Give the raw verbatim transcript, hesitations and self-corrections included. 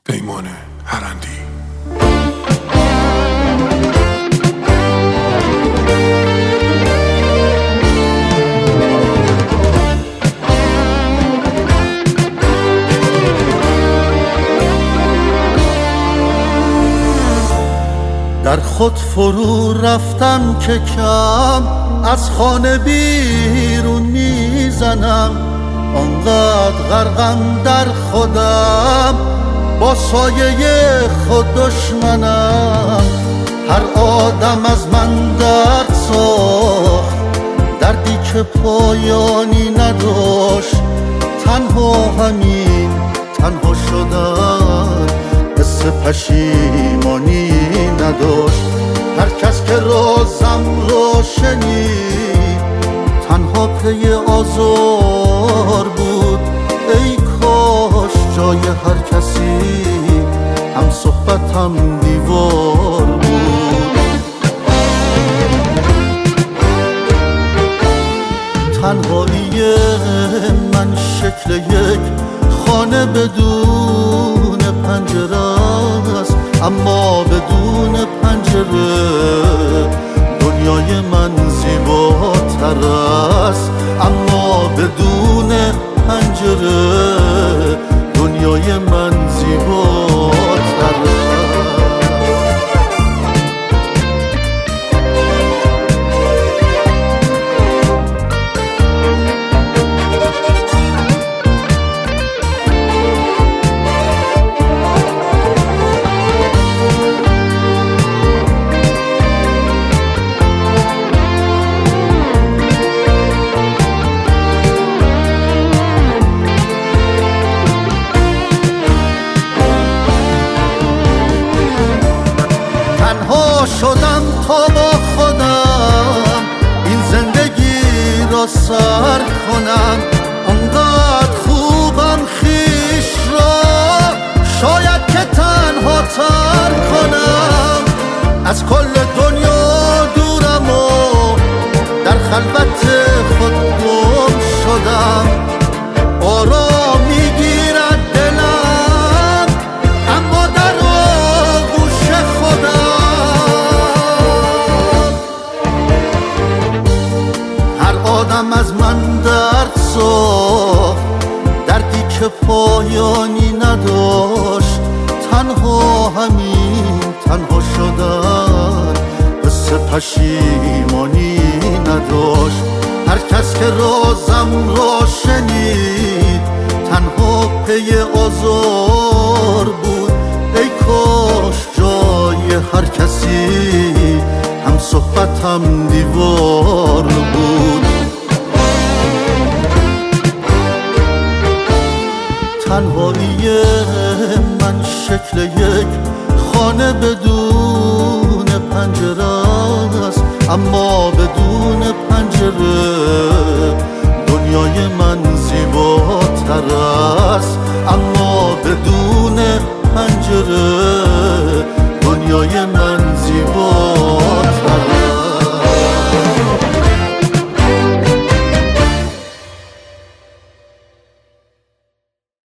پیمان هرندی. در خود فرو رفتم که کم از خانه بیرون میزنم، آنقدر غرقم در خودم با سایه خود دشمنم. هر آدم از من درد ساخت، دردی که پایانی نداشت. تنها همین تنها شدن حس پشیمانی نداشت. هر کس که رازم را شنید تنها پی آزار بود. ای کاش جای هر کسی هم صحبت هم دیوار بود. تنهایی من شکل یک خانه بدون پنجره است، اما بدون پنجره دنیای من زیباتر است. اما بدون پنجره دنیای من زیباتر است. شدم تا با خودم این زندگی را سر کنم. اونقدر خوبم خیش را شاید که تنها تر کنم. از کل دنیا دورم و در خلوت خود گم شدم. آرام میگیرد دلم اما در آغوش خودم. آدم از من درد ساخت، دردی که پایانی نداشت. تنها همین تنها شدن حس پشیمانی نداشت. هر کس که رازم را شنید تنها پی آزار بود. ای کاش جای هر کسی هم صحبت هم دیوار بود. تنهایی من شکل یک خانه بدون پنجره است، اما بدون پنجره دنیای من زیباتر است. اما بدون پنجره